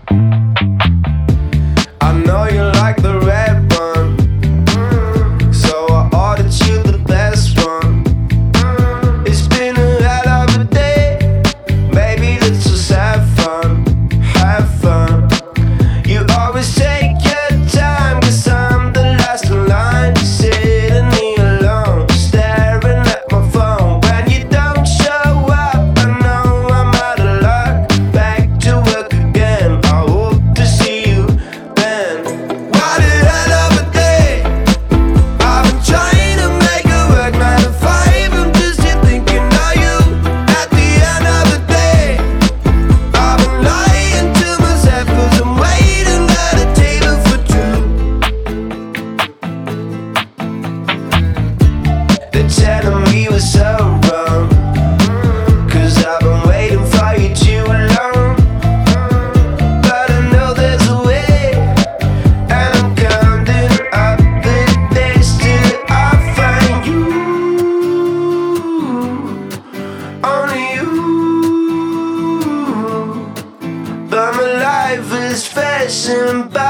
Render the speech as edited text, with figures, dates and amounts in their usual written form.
I know you like the red one, so I ordered you the best one. It's been a hell of a day, baby, let's just have fun, have fun. You always take your time, 'cause I'm the last in line, sitting here alone, staring at my phone. When you don't show up, I know I'm out of luck, back to work again. I hope to see you then. What a hell of a day, I've been trying to make it work 9 to 5. I'm just here thinking of you. At the end of the day, I've been lying to myself, 'cause I'm waiting at a table for two. They're telling me we're so wrong, 'cause I've been waiting for you too long. But I know there's a way, and I'm counting up the days till I find you. Only you. But my life is flashing by.